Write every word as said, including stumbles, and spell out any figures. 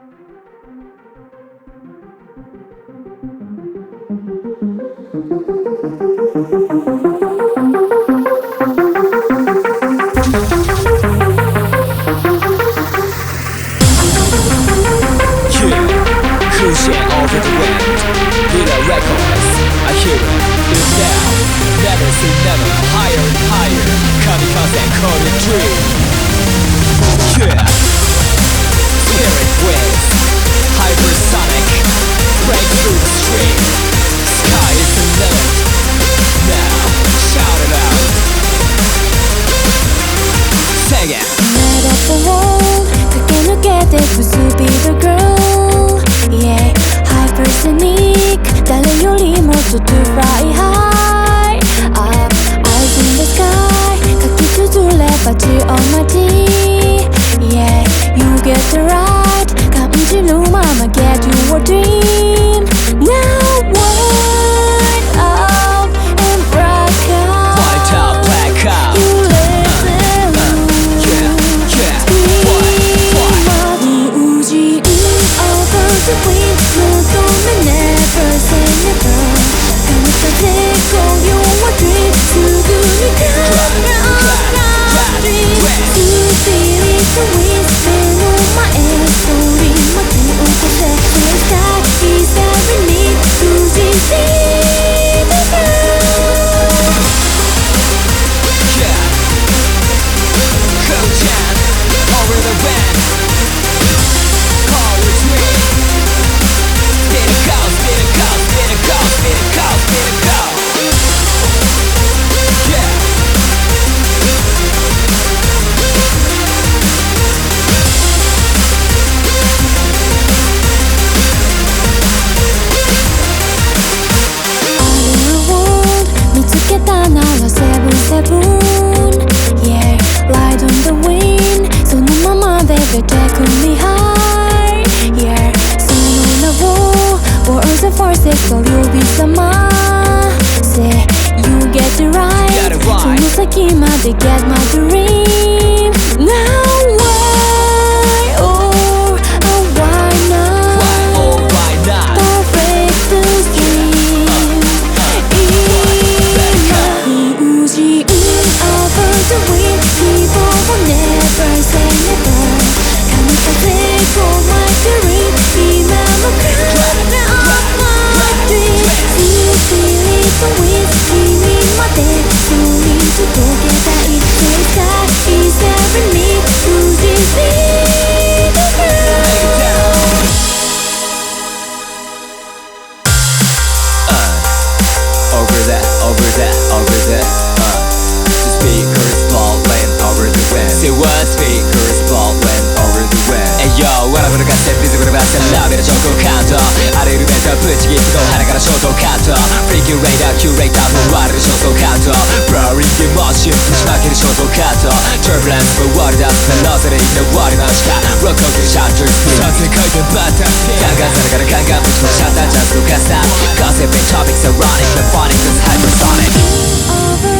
Over the wind, Vita Records, I hear it, live now, never say never, higher and higher, kamikaze and call it dream. Yeah, spirit waves, hypersonic, break through the stream, sky is the limit, now, shout it out, sing it. Light up the wall,駆け抜けてく be the girl, yeah. Hypersonic 誰よりもっと to fly high up eyes in the sky 書き綴れば G on my T yeah you get the right 感じるまま get your dream now white out and black out white out black out you listen uh, yeah yeah white white 無人 over the wind Never say never 神風こうよは dream すぐに叶う dream スピリットウィス目の前通り巻き起こせ Say sky is every need 数字 see the girl Yeah Go-Chan over the band Call your dream Spin it go, spin it go, spin it go, spin it go, spin it go Yeah All in the world 見つけたなら seven seven Yeah Ride on the wind そのまま baby take me high Yeah その名を Words and forces そう呼び覚ま Say you get it right Get it right その先まで get my dream Now why or oh why not Why oh why not Perfect dream無人 over the wind People will never say never 神風こう my dream 今の叶う my dream スピリット with 君まで一緒に届けたい Say sky is every need 無事 see the girl Over that, over that, over that uh. The speakers blowing over the wind Say what? Speakers blowing over the wind Hey yo, what I'm gonna get set, visible about the love in a choco counter あらゆるメンターぶち切ってこう鼻からショートカット Freaking radar, curator も割れるショートカット Blurring emotion ぶちまけるショートカット Turbulence も割り出すなロゼレイの終わりのしか Rock over the shutter speed させ回転バター弾丸さながらガンガンぶち込むシャッタージャストカスター Gossiping topics are running the phonics is hypersonic Over